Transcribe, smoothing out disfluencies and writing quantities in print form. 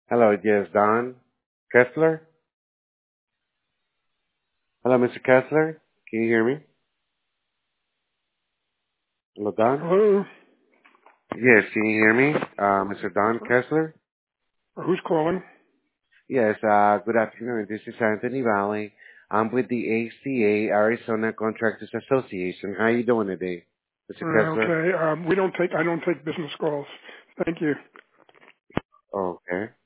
Hello, yes, Don Kessler. Hello, Mr. Kessler. Can you hear me? Hello, Don. Hello? Yes, can you hear me? Mr. Don Kessler. Who's calling? Yes, good afternoon. This is Anthony Valley. I'm with the ACA, Arizona Contractors Association. How are you doing today, Mr. Kessler? Okay. I don't take business calls. Thank you. Okay.